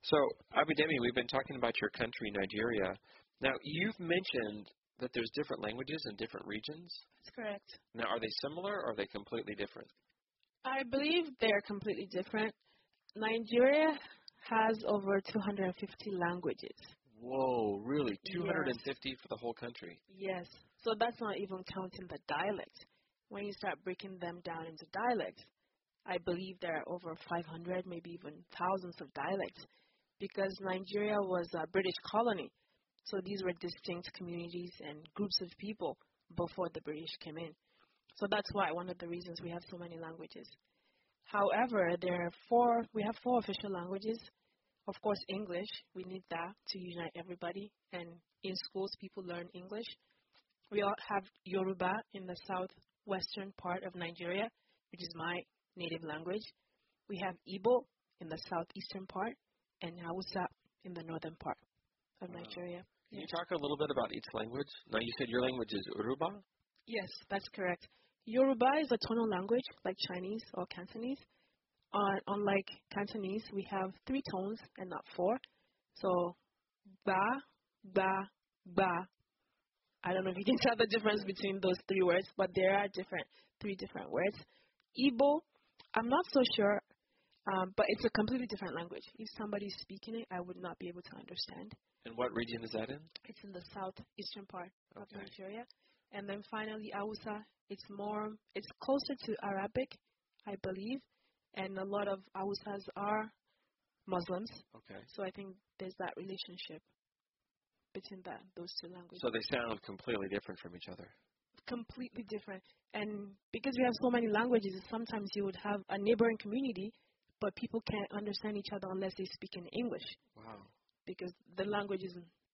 So, Abidemi, we've been talking about your country, Nigeria. Now, you've mentioned that there's different languages in different regions. That's correct. Now, are they similar or are they completely different? I believe they're completely different. Nigeria has over 250 languages. Whoa, really? 250 Yes. for the whole country? Yes. So that's not even counting the dialects. When you start breaking them down into dialects, I believe there are over 500, maybe even thousands of dialects, because Nigeria was a British colony. So these were distinct communities and groups of people before the British came in. So that's why one of the reasons we have so many languages. However, we have four official languages. Of course, English, we need that to unite everybody. And in schools, people learn English. We all have Yoruba in the southwestern part of Nigeria, which is my native language. We have Igbo in the southeastern part and Hausa in the northern part of Nigeria. Can you talk a little bit about each language? Now, you said your language is Yoruba? Yes, that's correct. Yoruba is a tonal language like Chinese or Cantonese. Unlike Cantonese, we have 3 tones and not 4. So, ba, ba, ba. I don't know if you can tell the difference between those 3 words, but there are 3 different words. Igbo, I'm not so sure, but it's a completely different language. If somebody's speaking it, I would not be able to understand. And what region is that in? It's in the southeastern part of Nigeria. And then finally, Hausa, it's closer to Arabic, I believe, and a lot of Hausas are Muslims. Okay. So I think there's that relationship between those 2 languages. So they sound completely different from each other. Completely different. And because we have so many languages, sometimes you would have a neighboring community, but people can't understand each other unless they speak in English. Wow. Because their languages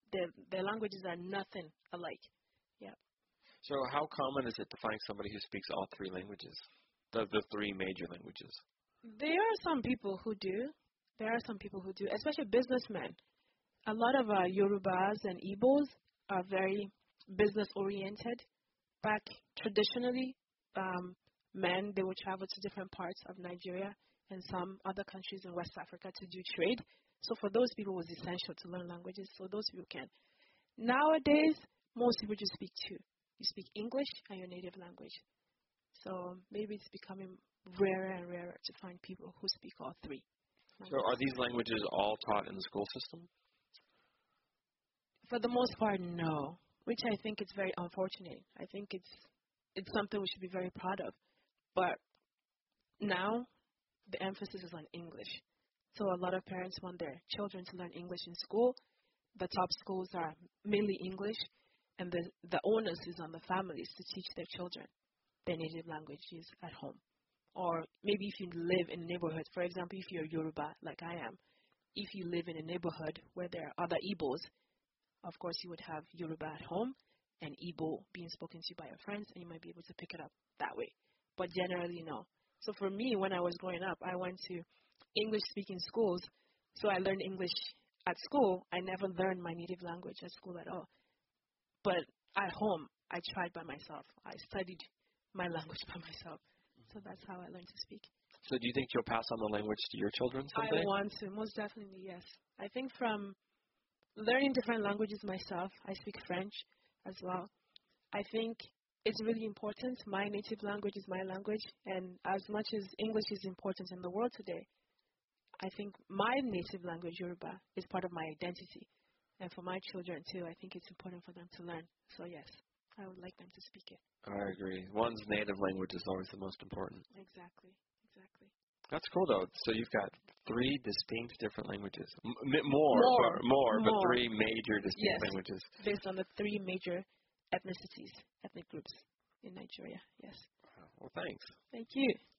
are nothing alike. Yeah. So how common is it to find somebody who speaks all 3 languages, the 3 major languages? There are some people who do. Especially businessmen. A lot of Yorubas and Igbos are very business-oriented. Back traditionally, men, they would travel to different parts of Nigeria and some other countries in West Africa to do trade. So for those people, it was essential to learn languages, so those people can. Nowadays, most people just speak 2. You speak English and your native language. So maybe it's becoming rarer and rarer to find people who speak all 3 languages. So are these languages all taught in the school system? For the most part, no, which I think is very unfortunate. I think it's something we should be very proud of. But now the emphasis is on English. So a lot of parents want their children to learn English in school. The top schools are mainly English, and the onus is on the families to teach their children their native languages at home. Or maybe if you live in a neighborhood, for example, if you're Yoruba, like I am, if you live in a neighborhood where there are other Igbos, of course you would have Yoruba at home and Igbo being spoken to by your friends, and you might be able to pick it up that way. But generally, no. So for me, when I was growing up, I went to English-speaking schools, so I learned English at school. I never learned my native language at school at all. But at home, I tried by myself. I studied my language by myself. So that's how I learned to speak. So do you think you'll pass on the language to your children someday? I want to, most definitely, yes. I think from learning different languages myself, I speak French as well. I think it's really important. My native language is my language, and as much as English is important in the world today, I think my native language, Yoruba, is part of my identity. And for my children, too, I think it's important for them to learn. So, yes, I would like them to speak it. I agree. One's native language is always the most important. Exactly. That's cool, though. So you've got 3 distinct different languages. More, but 3 major distinct languages. Based on the 3 major ethnic groups in Nigeria, yes. Well, thanks. Thank you.